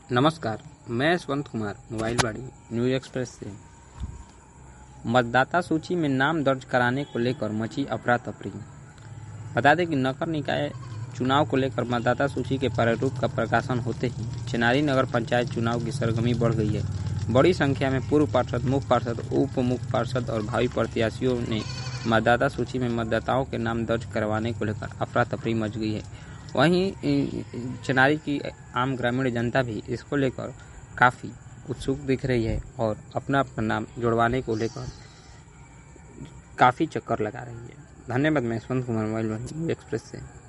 नमस्कार, मैं Yashwant Kumar mobile Wadi news express से। मतदाता सूची में नाम दर्ज कराने को लेकर मची अफरा तफरी। बता दें कि नगर निकाय चुनाव को लेकर मतदाता सूची के प्रारूप का प्रकाशन होते ही चेनारी नगर पंचायत चुनाव की सरगर्मी बढ़ गई है। बड़ी संख्या में पूर्व पार्षद, मुख्य पार्षद, उप मुख्य पार्षद और भावी प्रत्याशियों ने मतदाता सूची में मतदाताओं के नाम दर्ज करवाने को लेकर अफरा तफरी मच गई है। वहीं चेनारी की आम ग्रामीण जनता भी इसको लेकर काफ़ी उत्सुक दिख रही है और अपना अपना नाम जुड़वाने को लेकर काफ़ी चक्कर लगा रही है। धन्यवाद। मैं यशवंत कुमार मोबाइल एक्सप्रेस से।